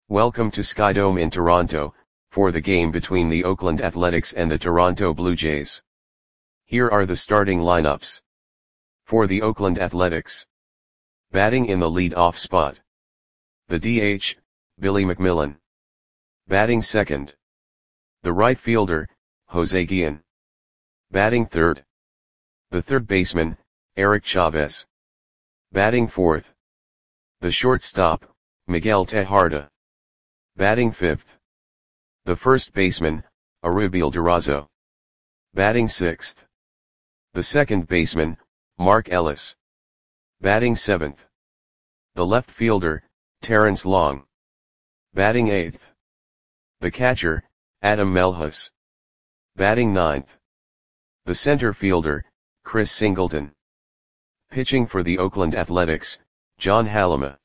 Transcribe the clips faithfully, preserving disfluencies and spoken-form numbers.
Welcome to Skydome in Toronto, for the game between the Oakland Athletics and the Toronto Blue Jays. Here are the starting lineups. For the Oakland Athletics. Batting in the lead-off spot. The D H, Billy McMillan. Batting second. The right fielder, Jose Guillen. Batting third. The third baseman, Eric Chavez. Batting fourth. The shortstop, Miguel Tejada. Batting fifth. The first baseman, Arubiel Durazo. Batting sixth. The second baseman, Mark Ellis. Batting seventh. The left fielder, Terrence Long. Batting eighth. The catcher, Adam Melhus. Batting ninth. The center fielder, Chris Singleton. Pitching for the Oakland Athletics, John Halama.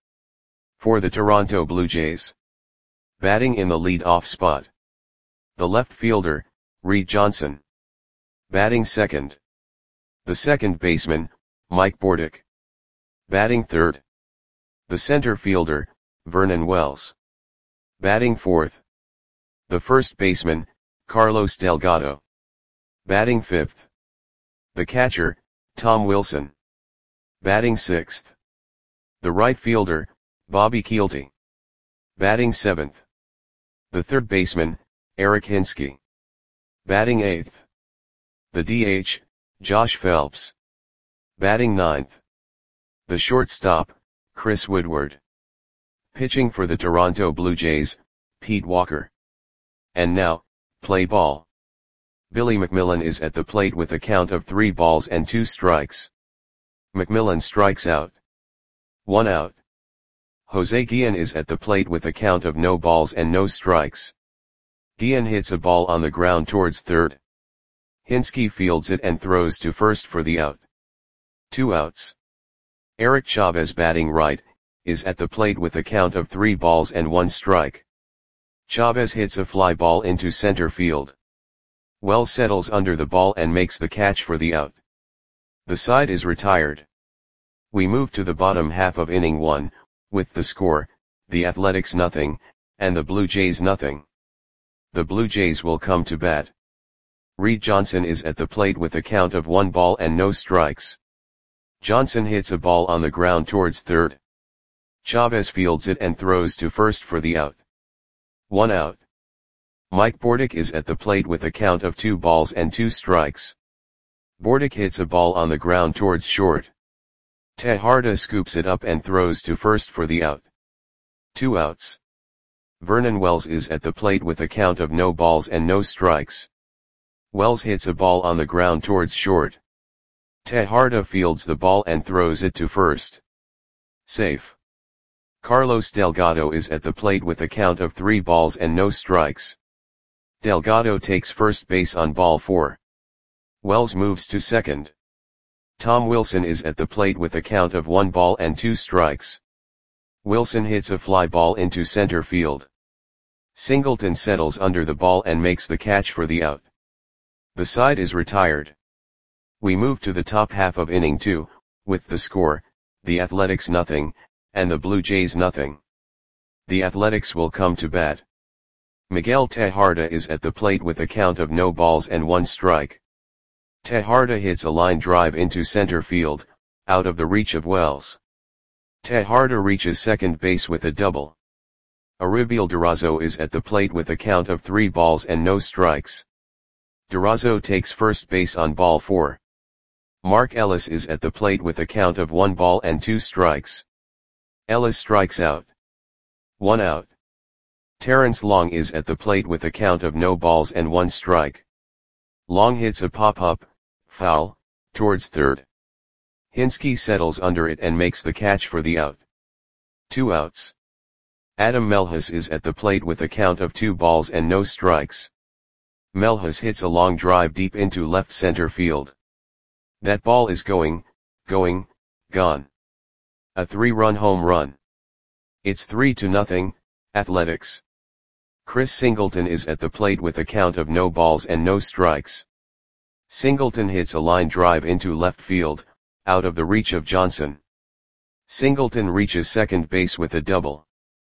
For the Toronto Blue Jays. Batting in the lead-off spot. The left fielder, Reed Johnson. Batting second. The second baseman, Mike Bordick. Batting third. The center fielder, Vernon Wells. Batting fourth. The first baseman, Carlos Delgado. Batting fifth. The catcher, Tom Wilson. Batting sixth. The right fielder, Bobby Kielty. Batting seventh. The third baseman, Eric Hinske. Batting eighth. The D H, Josh Phelps. Batting ninth. The shortstop, Chris Woodward. Pitching for the Toronto Blue Jays, Pete Walker. And now, play ball. Billy McMillan is at the plate with a count of three balls and two strikes. McMillan strikes out. One out. Jose Guillen is at the plate with a count of no balls and no strikes. Guillen hits a ball on the ground towards third. Hinske fields it and throws to first for the out. Two outs. Eric Chavez, batting right, is at the plate with a count of three balls and one strike. Chavez hits a fly ball into center field. Wells settles under the ball and makes the catch for the out. The side is retired. We move to the bottom half of inning one, with the score, the Athletics nothing, and the Blue Jays nothing. The Blue Jays will come to bat. Reed Johnson is at the plate with a count of one ball and no strikes. Johnson hits a ball on the ground towards third. Chavez fields it and throws to first for the out. One out. Mike Bordick is at the plate with a count of two balls and two strikes. Bordick hits a ball on the ground towards short. Tejada scoops it up and throws to first for the out. Two outs. Vernon Wells is at the plate with a count of no balls and no strikes. Wells hits a ball on the ground towards short. Tejada fields the ball and throws it to first. Safe. Carlos Delgado is at the plate with a count of three balls and no strikes. Delgado takes first base on ball four. Wells moves to second. Tom Wilson is at the plate with a count of one ball and two strikes. Wilson hits a fly ball into center field. Singleton settles under the ball and makes the catch for the out. The side is retired. We move to the top half of inning two, with the score, the Athletics nothing, and the Blue Jays nothing. The Athletics will come to bat. Miguel Tejada is at the plate with a count of no balls and one strike. Tejada hits a line drive into center field, out of the reach of Wells. Tejada reaches second base with a double. Arubiel Durazo is at the plate with a count of three balls and no strikes. Durazo takes first base on ball four. Mark Ellis is at the plate with a count of one ball and two strikes. Ellis strikes out. One out. Terrence Long is at the plate with a count of no balls and one strike. Long hits a pop-up, foul, towards third. Hinske settles under it and makes the catch for the out. Two outs. Adam Melhus is at the plate with a count of two balls and no strikes. Melhus hits a long drive deep into left center field. That ball is going, going, gone. A three-run home run. It's three to nothing, Athletics. Chris Singleton is at the plate with a count of no balls and no strikes. Singleton hits a line drive into left field, out of the reach of Johnson. Singleton reaches second base with a double.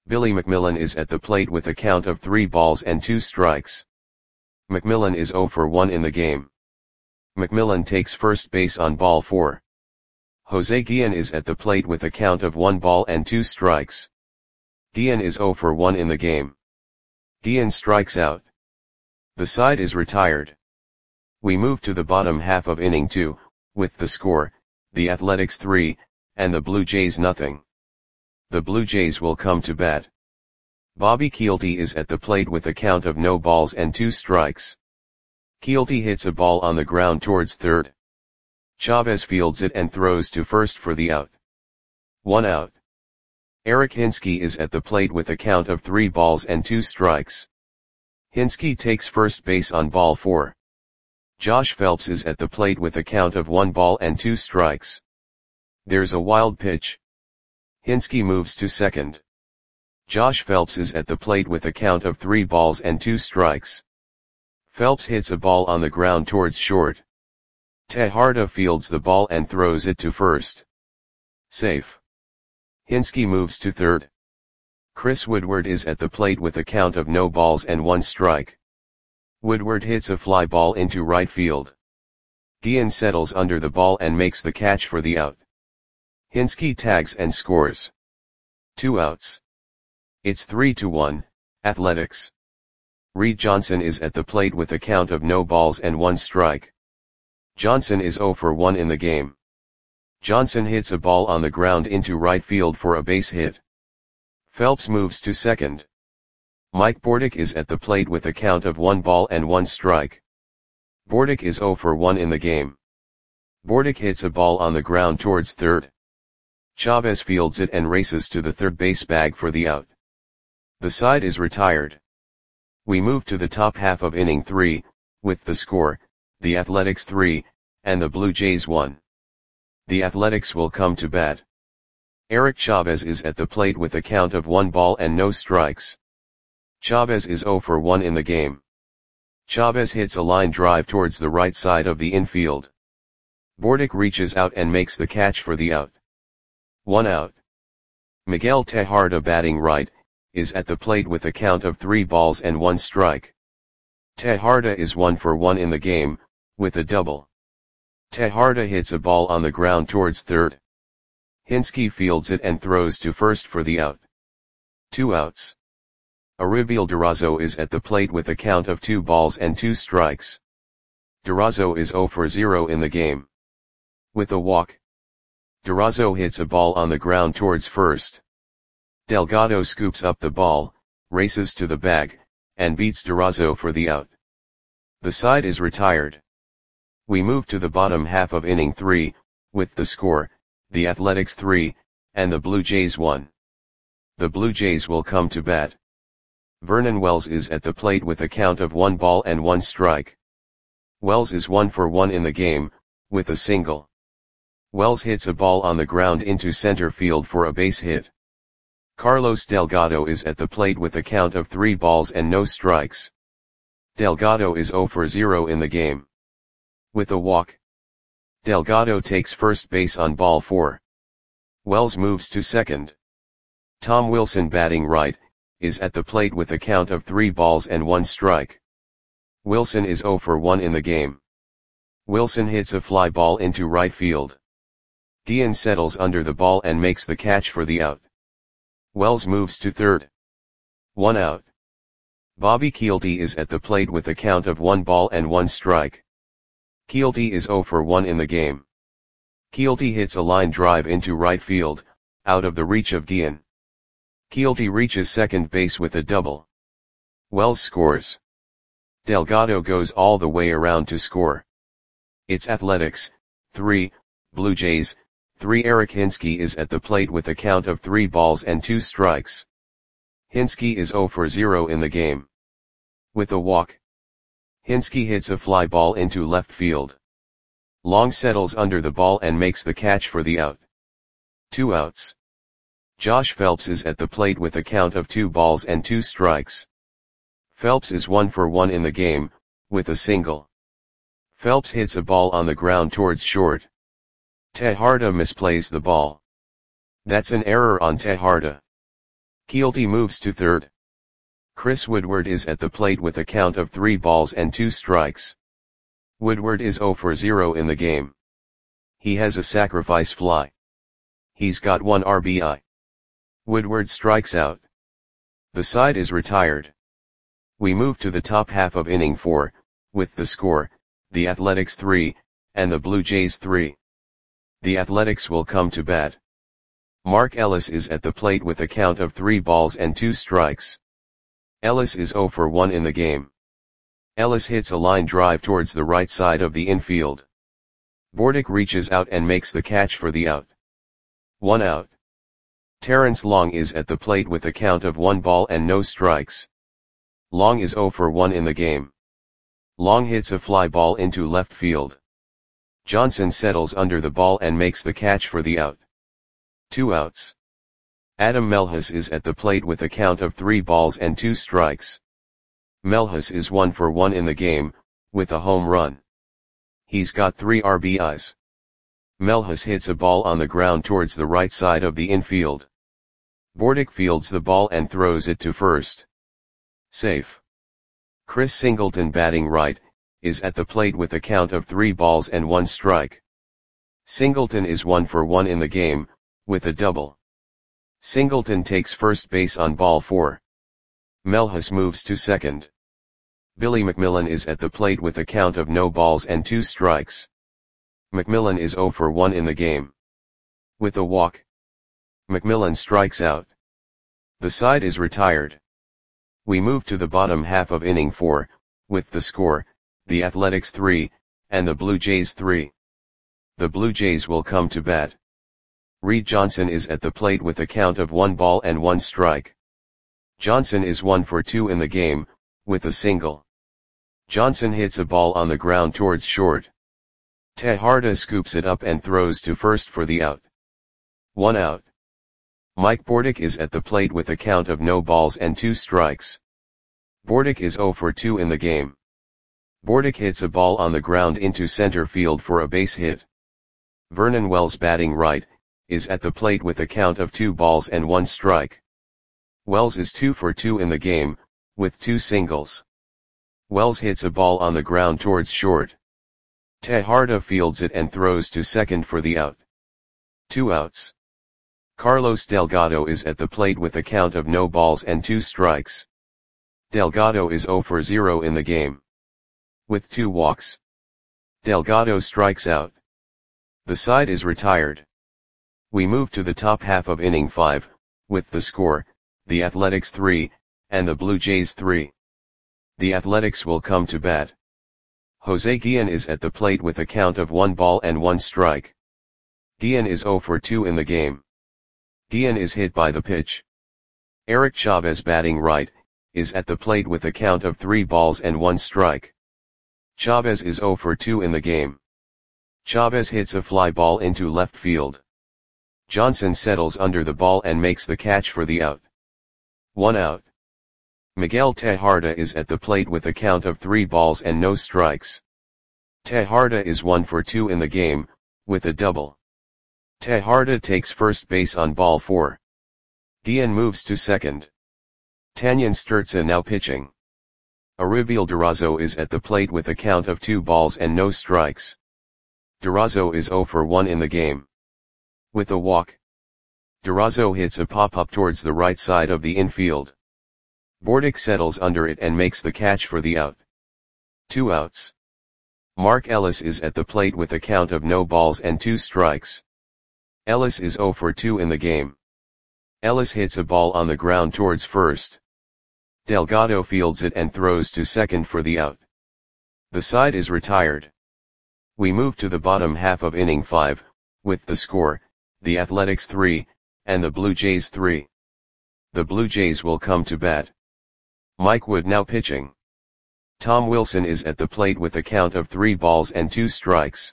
Billy McMillan is at the plate with a count of three balls and two strikes. McMillan is zero for one in the game. McMillan takes first base on ball four. Jose Guillen is at the plate with a count of one ball and two strikes. Guillen is zero for one in the game. Guillen strikes out. The side is retired. We move to the bottom half of inning two, with the score, the Athletics three, and the Blue Jays nothing. The Blue Jays will come to bat. Bobby Kielty is at the plate with a count of no balls and two strikes. Kielty hits a ball on the ground towards third. Chavez fields it and throws to first for the out. One out. Eric Hinske is at the plate with a count of three balls and two strikes. Hinske takes first base on ball four. Josh Phelps is at the plate with a count of one ball and two strikes. There's a wild pitch. Hinske moves to second. Josh Phelps is at the plate with a count of three balls and two strikes. Phelps hits a ball on the ground towards short. Tejada fields the ball and throws it to first. Safe. Hinske moves to third. Chris Woodward is at the plate with a count of no balls and one strike. Woodward hits a fly ball into right field. Guillen settles under the ball and makes the catch for the out. Hinske tags and scores. Two outs. It's three to one, Athletics. Reed Johnson is at the plate with a count of no balls and one strike. Johnson is zero for one in the game. Johnson hits a ball on the ground into right field for a base hit. Phelps moves to second. Mike Bordick is at the plate with a count of one ball and one strike. Bordick is zero for one in the game. Bordick hits a ball on the ground towards third. Chavez fields it and races to the third base bag for the out. The side is retired. We move to the top half of inning three, with the score, the Athletics three, and the Blue Jays one. The Athletics will come to bat. Eric Chavez is at the plate with a count of one ball and no strikes. Chavez is zero for one in the game. Chavez hits a line drive towards the right side of the infield. Bordick reaches out and makes the catch for the out. One out. Miguel Tejada, batting right, is at the plate with a count of three balls and one strike. Tejada is one for one in the game, with a double. Tejada hits a ball on the ground towards third. Hinske fields it and throws to first for the out. Two outs. Aribiel Durazo is at the plate with a count of two balls and two strikes. Durazo is zero for zero in the game. With a walk. Durazo hits a ball on the ground towards first. Delgado scoops up the ball, races to the bag, and beats Durazo for the out. The side is retired. We move to the bottom half of inning three, with the score, the Athletics three, and the Blue Jays one. The Blue Jays will come to bat. Vernon Wells is at the plate with a count of one ball and one strike. Wells is one for one in the game, with a single. Wells hits a ball on the ground into center field for a base hit. Carlos Delgado is at the plate with a count of three balls and no strikes. Delgado is zero for zero in the game. With a walk. Delgado takes first base on ball four. Wells moves to second. Tom Wilson, batting right, is at the plate with a count of three balls and one strike. Wilson is zero for one in the game. Wilson hits a fly ball into right field. Guillen settles under the ball and makes the catch for the out. Wells moves to third. One out. Bobby Kielty is at the plate with a count of one ball and one strike. Kielty is zero for one in the game. Kielty hits a line drive into right field, out of the reach of Guillen. Kielty reaches second base with a double. Wells scores. Delgado goes all the way around to score. It's Athletics, three, Blue Jays, three. Eric Hinske is at the plate with a count of three balls and two strikes. Hinske is zero for zero in the game. With a walk. Hinske hits a fly ball into left field. Long settles under the ball and makes the catch for the out. Two outs. Josh Phelps is at the plate with a count of two balls and two strikes. Phelps is one for one in the game, with a single. Phelps hits a ball on the ground towards short. Tejada misplays the ball. That's an error on Tejada. Keelty moves to third. Chris Woodward is at the plate with a count of three balls and two strikes. Woodward is zero for zero in the game. He has a sacrifice fly. He's got one R B I. Woodward strikes out. The side is retired. We move to the top half of inning four, with the score, the Athletics three, and the Blue Jays three. The Athletics will come to bat. Mark Ellis is at the plate with a count of three balls and two strikes. Ellis is zero for one in the game. Ellis hits a line drive towards the right side of the infield. Bordick reaches out and makes the catch for the out. One out. Terrence Long is at the plate with a count of one ball and no strikes. Long is zero for one in the game. Long hits a fly ball into left field. Johnson settles under the ball and makes the catch for the out. Two outs. Adam Melhus is at the plate with a count of three balls and two strikes. Melhus is one for one in the game, with a home run. He's got three R B Is. Melhus hits a ball on the ground towards the right side of the infield. Bordick fields the ball and throws it to first. Safe. Chris Singleton, batting right, is at the plate with a count of three balls and one strike. Singleton is one for one in the game, with a double. Singleton takes first base on ball four. Melhus moves to second. Billy McMillan is at the plate with a count of no balls and two strikes. McMillan is zero for one in the game. With a walk, McMillan strikes out. The side is retired. We move to the bottom half of inning four, with the score, the Athletics three, and the Blue Jays three. The Blue Jays will come to bat. Reed Johnson is at the plate with a count of one ball and one strike. Johnson is one for two in the game, with a single. Johnson hits a ball on the ground towards short. Tejada scoops it up and throws to first for the out. One out. Mike Bordick is at the plate with a count of no balls and two strikes. Bordick is zero for two in the game. Bordick hits a ball on the ground into center field for a base hit. Vernon Wells, batting right, is at the plate with a count of two balls and one strike. Wells is two for two in the game, with two singles. Wells hits a ball on the ground towards short. Tejada fields it and throws to second for the out. Two outs. Carlos Delgado is at the plate with a count of no balls and two strikes. Delgado is zero for zero in the game. With two walks, Delgado strikes out. The side is retired. We move to the top half of inning five, with the score, the Athletics three, and the Blue Jays three. The Athletics will come to bat. Jose Guillen is at the plate with a count of one ball and one strike. Guillen is zero for two in the game. Guillen is hit by the pitch. Eric Chavez, batting right, is at the plate with a count of three balls and one strike. Chavez is zero for two in the game. Chavez hits a fly ball into left field. Johnson settles under the ball and makes the catch for the out. One out. Miguel Tejada is at the plate with a count of three balls and no strikes. Tejada is one for two in the game, with a double. Tejada takes first base on ball four. Guillen moves to second. Tanyan Sturza now pitching. Aribiel Durazo is at the plate with a count of two balls and no strikes. Durazo is zero for one in the game. With a walk, Durazo hits a pop-up towards the right side of the infield. Bordick settles under it and makes the catch for the out. Two outs. Mark Ellis is at the plate with a count of no balls and two strikes. Ellis is zero for two in the game. Ellis hits a ball on the ground towards first. Delgado fields it and throws to second for the out. The side is retired. We move to the bottom half of inning five, with the score, the Athletics three, and the Blue Jays three. The Blue Jays will come to bat. Mike Wood now pitching. Tom Wilson is at the plate with a count of three balls and two strikes.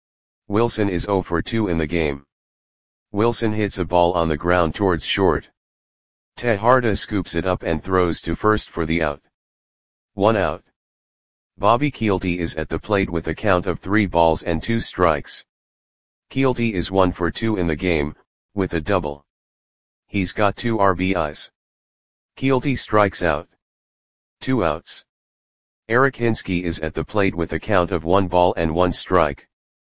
Wilson is zero for two in the game. Wilson hits a ball on the ground towards short. Tejada scoops it up and throws to first for the out. One out. Bobby Keelty is at the plate with a count of three balls and two strikes. Keelty is one for two in the game, with a double. He's got two R B Is. Keelty strikes out. Two outs. Eric Hinske is at the plate with a count of one ball and one strike.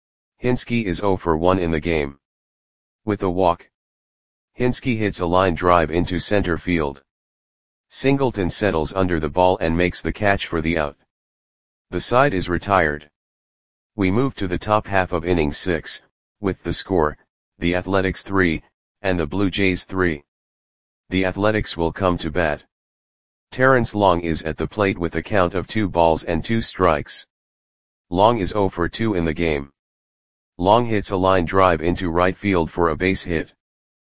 Hinske is zero for one in the game. With a walk, Hinske hits a line drive into center field. Singleton settles under the ball and makes the catch for the out. The side is retired. We move to the top half of inning six, with the score, the Athletics three, and the Blue Jays three. The Athletics will come to bat. Terrence Long is at the plate with a count of two balls and two strikes. Long is zero for two in the game. Long hits a line drive into right field for a base hit.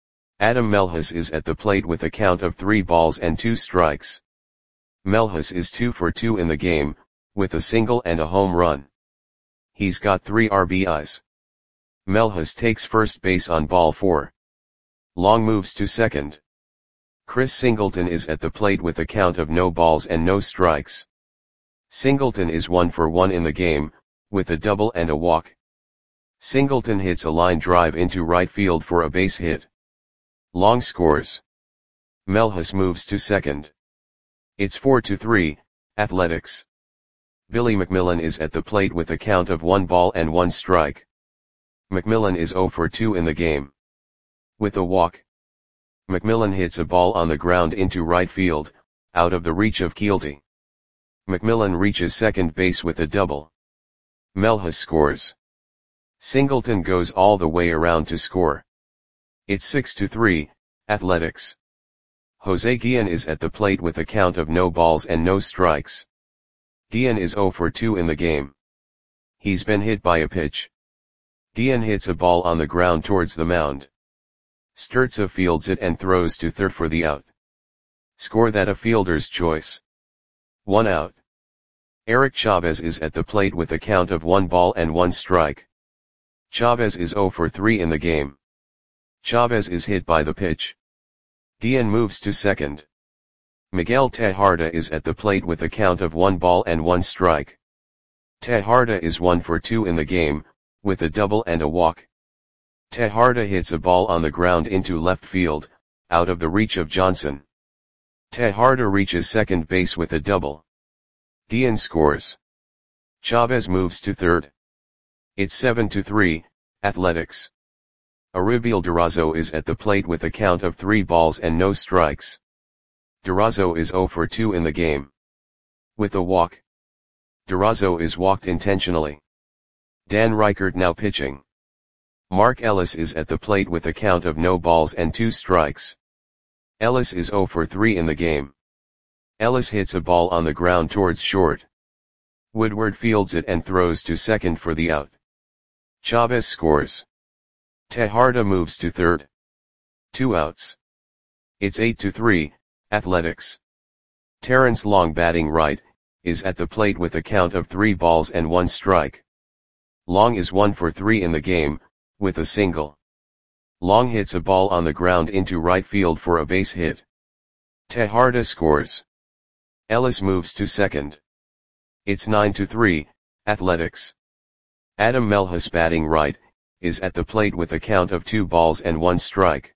Adam Melhus is at the plate with a count of three balls and two strikes. Melhus is two for two in the game, with a single and a home run. He's got three R B Is. Melhus takes first base on ball four. Long moves to second. Chris Singleton is at the plate with a count of no balls and no strikes. Singleton is one for one in the game, with a double and a walk. Singleton hits a line drive into right field for a base hit. Long scores. Melhus moves to second. It's four to three, Athletics. Billy McMillan is at the plate with a count of one ball and one strike. McMillan is zero for two in the game. With a walk, McMillan hits a ball on the ground into right field, out of the reach of Keelty. McMillan reaches second base with a double. Melhus scores. Singleton goes all the way around to score. It's six to three, Athletics. Jose Guillen is at the plate with a count of no balls and no strikes. Guillen is zero for two in the game. He's been hit by a pitch. Guillen hits a ball on the ground towards the mound. Sturza fields it and throws to third for the out. Score that a fielder's choice. One out. Eric Chavez is at the plate with a count of one ball and one strike. Chavez is zero for three in the game. Chavez is hit by the pitch. Guillen moves to second. Miguel Tejada is at the plate with a count of one ball and one strike. Tejada is one for two in the game, with a double and a walk. Tejada hits a ball on the ground into left field, out of the reach of Johnson. Tejada reaches second base with a double. Guillen scores. Chavez moves to third. It's seven to three, Athletics. Aribiel Durazo is at the plate with a count of three balls and no strikes. Durazo is zero for two in the game. With a walk, Durazo is walked intentionally. Dan Reichert now pitching. Mark Ellis is at the plate with a count of no balls and two strikes. Ellis is zero for three in the game. Ellis hits a ball on the ground towards short. Woodward fields it and throws to second for the out. Chavez scores. Tejada moves to third. Two outs. It's eight to three, Athletics. Terrence Long, batting right, is at the plate with a count of three balls and one strike. Long is one for three in the game, with a single. Long hits a ball on the ground into right field for a base hit. Tejada scores. Ellis moves to second. It's nine to three, Athletics. Adam Melhus, batting right, is at the plate with a count of two balls and one strike.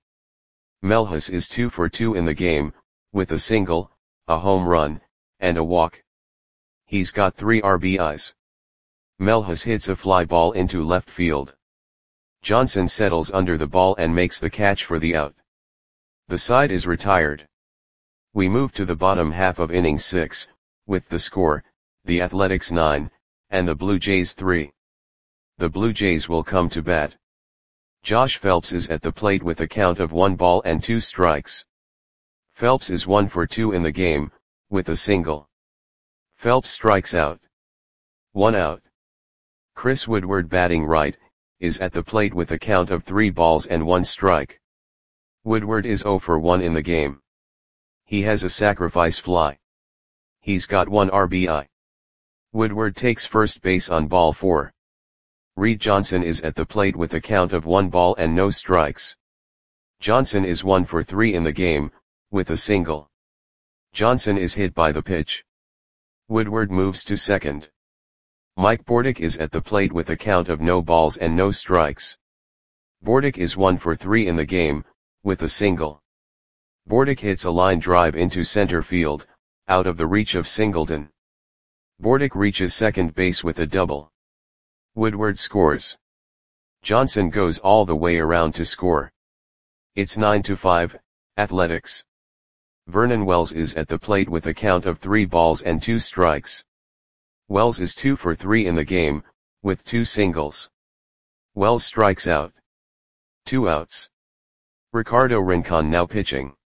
Melhus is two for two in the game, with a single, a home run, and a walk. He's got three R B Is. Melhus hits a fly ball into left field. Johnson settles under the ball and makes the catch for the out. The side is retired. We move to the bottom half of inning six, with the score, the Athletics nine, and the Blue Jays three. The Blue Jays will come to bat. Josh Phelps is at the plate with a count of one ball and two strikes. Phelps is one for two in the game, with a single. Phelps strikes out. One out. Chris Woodward, batting right, is at the plate with a count of three balls and one strike. Woodward is zero for one in the game. He has a sacrifice fly. He's got one R B I. Woodward takes first base on ball four. Reed Johnson is at the plate with a count of one ball and no strikes. Johnson is one for three in the game, with a single. Johnson is hit by the pitch. Woodward moves to second. Mike Bordick is at the plate with a count of no balls and no strikes. Bordick is one for three in the game, with a single. Bordick hits a line drive into center field, out of the reach of Singleton. Bordick reaches second base with a double. Woodward scores. Johnson goes all the way around to score. It's nine to five, Athletics. Vernon Wells is at the plate with a count of three balls and two strikes. Wells is two for three in the game, with two singles. Wells strikes out. Two outs. Ricardo Rincon now pitching.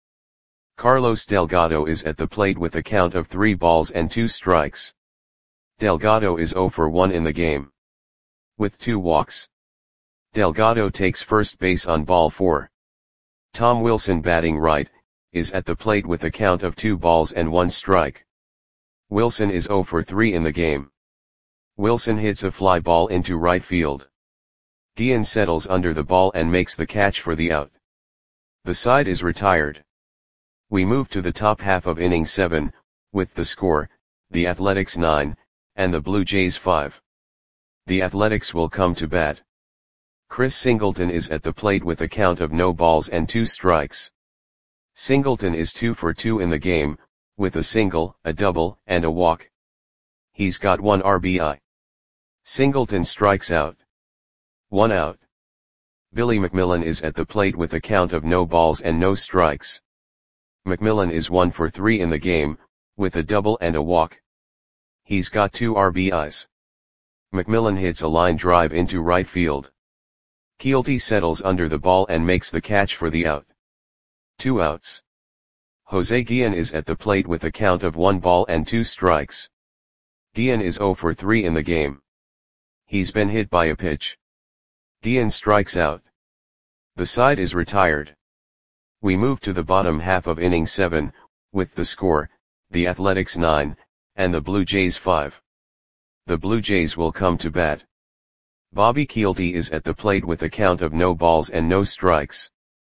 Carlos Delgado is at the plate with a count of three balls and two strikes. Delgado is zero for one in the game, with two walks. Delgado takes first base on ball four. Tom Wilson, batting right, is at the plate with a count of two balls and one strike. Wilson is zero for three in the game. Wilson hits a fly ball into right field. Guillen settles under the ball and makes the catch for the out. The side is retired. We move to the top half of inning seven, with the score, the Athletics nine, and the Blue Jays five. The Athletics will come to bat. Chris Singleton is at the plate with a count of no balls and two strikes. Singleton is two for two in the game, with a single, a double, and a walk. He's got one R B I. Singleton strikes out. One out. Billy McMillan is at the plate with a count of no balls and no strikes. McMillan is one for three in the game, with a double and a walk. He's got two R B Is. McMillan hits a line drive into right field. Keelty settles under the ball and makes the catch for the out. Two outs. Jose Guillen is at the plate with a count of one ball and two strikes. Guillen is zero for three in the game. He's been hit by a pitch. Guillen strikes out. The side is retired. We move to the bottom half of inning seven, with the score, the Athletics nine, and the Blue Jays five. The Blue Jays will come to bat. Bobby Keelty is at the plate with a count of no balls and no strikes.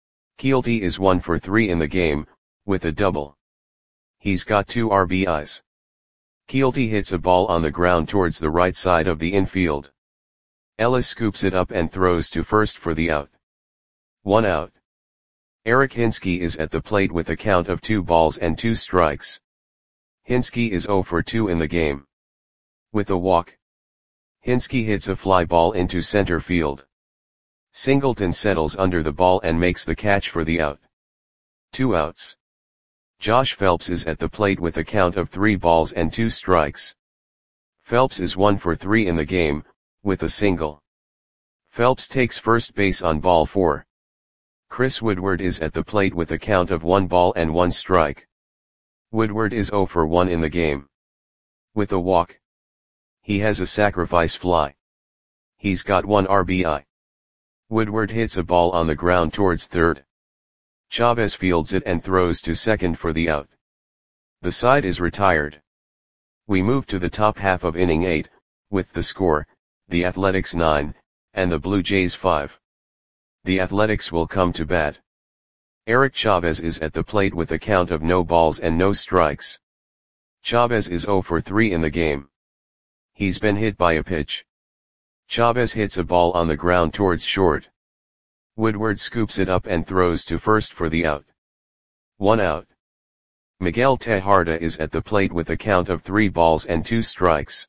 Keelty is one for three in the game, with a double. He's got two R B Is. Keelty hits a ball on the ground towards the right side of the infield. Ellis scoops it up and throws to first for the out. One out. Eric Hinske is at the plate with a count of two balls and two strikes. Hinske is zero for two in the game, with a walk. Hinske hits a fly ball into center field. Singleton settles under the ball and makes the catch for the out. Two outs. Josh Phelps is at the plate with a count of three balls and two strikes. Phelps is one for three in the game, with a single. Phelps takes first base on ball four. Chris Woodward is at the plate with a count of one ball and one strike. Woodward is zero for one in the game, with a walk. He has a sacrifice fly. He's got one R B I. Woodward hits a ball on the ground towards third. Chavez fields it and throws to second for the out. The side is retired. We move to the top half of inning eight, with the score, the Athletics nine, and the Blue Jays five. The Athletics will come to bat. Eric Chavez is at the plate with a count of no balls and no strikes. Chavez is zero for three in the game. He's been hit by a pitch. Chavez hits a ball on the ground towards short. Woodward scoops it up and throws to first for the out. One out. Miguel Tejada is at the plate with a count of three balls and two strikes.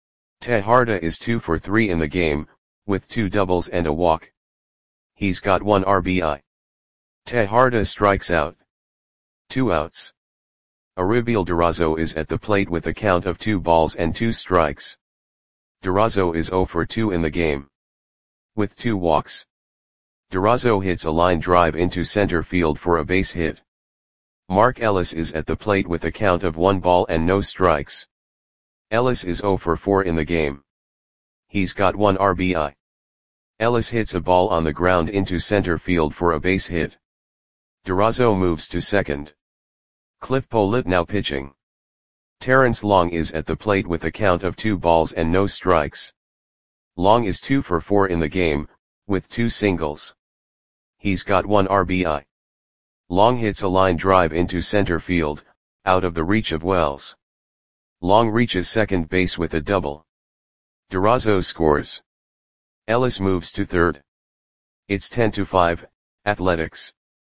Tejada is two for three in the game, with two doubles and a walk. He's got one R B I. Tejada strikes out. Two outs. Aribiel Durazo is at the plate with a count of two balls and two strikes. Durazo is zero for two in the game, with two walks. Durazo hits a line drive into center field for a base hit. Mark Ellis is at the plate with a count of one ball and no strikes. Ellis is zero for four in the game. He's got one R B I. Ellis hits a ball on the ground into center field for a base hit. Durazo moves to second. Cliff Pollitt now pitching. Terrence Long is at the plate with a count of two balls and no strikes. Long is two for four in the game, with two singles. He's got one R B I. Long hits a line drive into center field, out of the reach of Wells. Long reaches second base with a double. Durazo scores. Ellis moves to third. It's ten to five, Athletics.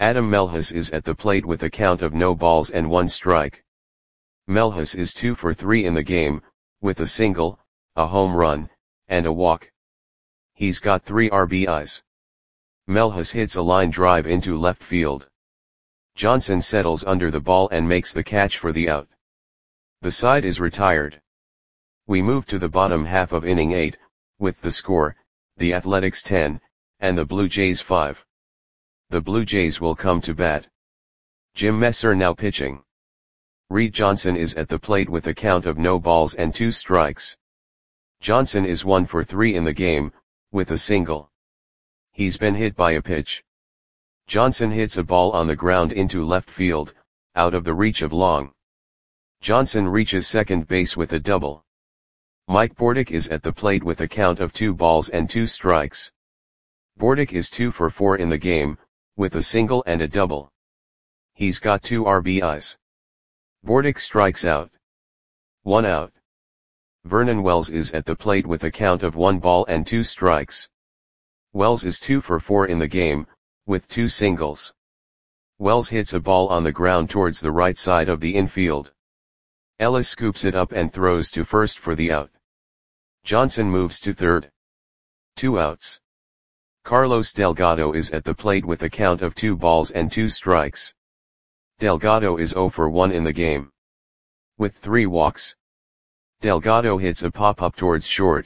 Adam Melhus is at the plate with a count of no balls and one strike. Melhus is two for three in the game, with a single, a home run, and a walk. He's got three R B Is. Melhus hits a line drive into left field. Johnson settles under the ball and makes the catch for the out. The side is retired. We move to the bottom half of inning eight, with the score, the Athletics ten, and the Blue Jays five. The Blue Jays will come to bat. Jim Messer now pitching. Reed Johnson is at the plate with a count of no balls and two strikes. Johnson is one for three in the game, with a single. He's been hit by a pitch. Johnson hits a ball on the ground into left field, out of the reach of Long. Johnson reaches second base with a double. Mike Bordick is at the plate with a count of two balls and two strikes. Bordick is two for four in the game, with a single and a double. He's got two R B Is. Bordick strikes out. One out. Vernon Wells is at the plate with a count of one ball and two strikes. Wells is two for four in the game, with two singles. Wells hits a ball on the ground towards the right side of the infield. Ellis scoops it up and throws to first for the out. Johnson moves to third. Two outs. Carlos Delgado is at the plate with a count of two balls and two strikes. Delgado is zero for one in the game. With three walks. Delgado hits a pop-up towards short.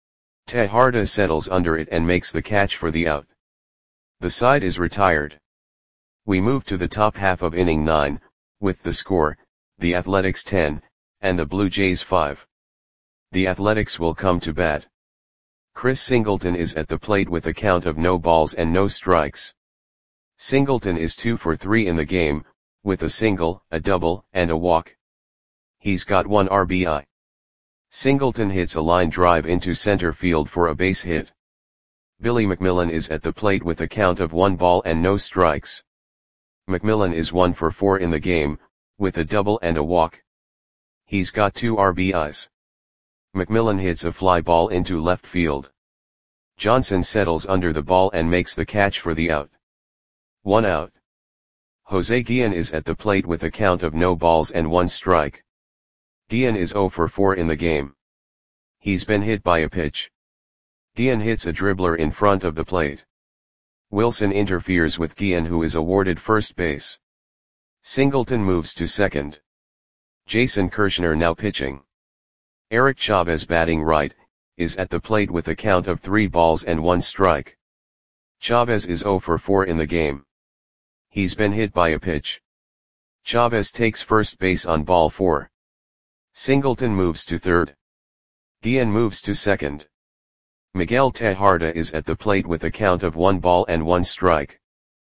Tejada settles under it and makes the catch for the out. The side is retired. We move to the top half of inning nine, with the score, the Athletics ten, and the Blue Jays five. The Athletics will come to bat. Chris Singleton is at the plate with a count of no balls and no strikes. Singleton is two for three in the game, with a single, a double, and a walk. He's got one R B I. Singleton hits a line drive into center field for a base hit. Billy McMillan is at the plate with a count of one ball and no strikes. McMillan is one for four in the game, with a double and a walk. He's got two R B Is. McMillan hits a fly ball into left field. Johnson settles under the ball and makes the catch for the out. One out. Jose Guillen is at the plate with a count of no balls and one strike. Guillen is zero for four in the game. He's been hit by a pitch. Guillen hits a dribbler in front of the plate. Wilson interferes with Guillen, who is awarded first base. Singleton moves to second. Jason Kirshner now pitching. Eric Chavez batting right, is at the plate with a count of three balls and one strike. Chavez is zero for four in the game. He's been hit by a pitch. Chavez takes first base on ball four. Singleton moves to third. Guillen moves to second. Miguel Tejada is at the plate with a count of one ball and one strike.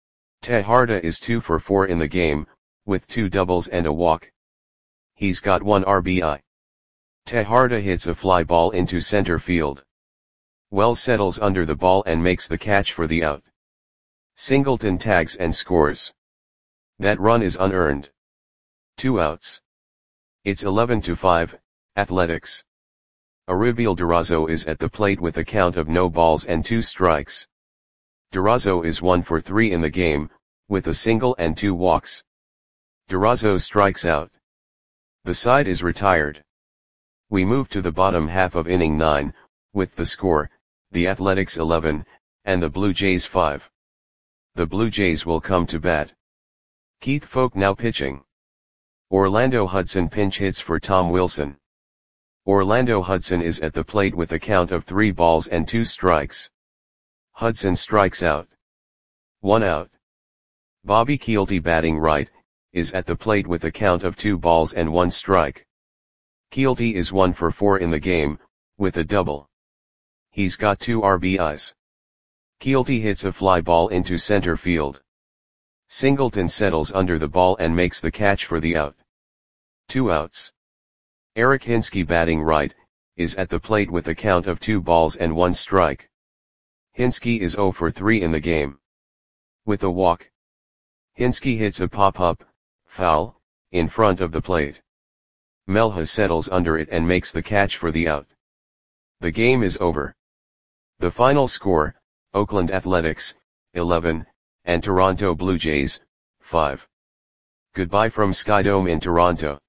Tejada is two for four in the game, with two doubles and a walk. He's got one R B I. Tejada hits a fly ball into center field. Wells settles under the ball and makes the catch for the out. Singleton tags and scores. That run is unearned. Two outs. It's eleven to five, Athletics. Arubiel Durazo is at the plate with a count of no balls and two strikes. Durazo is one for three in the game, with a single and two walks. Durazo strikes out. The side is retired. We move to the bottom half of inning nine, with the score, the Athletics eleven, and the Blue Jays five. The Blue Jays will come to bat. Keith Foulke now pitching. Orlando Hudson pinch hits for Tom Wilson. Orlando Hudson is at the plate with a count of three balls and two strikes. Hudson strikes out. One out. Bobby Kielty batting right, is at the plate with a count of two balls and one strike. Kielty is one for four in the game, with a double. He's got two R B Is. Kielty hits a fly ball into center field. Singleton settles under the ball and makes the catch for the out. Two outs. Eric Hinske batting right, is at the plate with a count of two balls and one strike. Hinske is zero for three in the game. With a walk. Hinske hits a pop-up, foul, in front of the plate. Melhus settles under it and makes the catch for the out. The game is over. The final score, Oakland Athletics, eleven, and Toronto Blue Jays, five. Goodbye from Skydome in Toronto.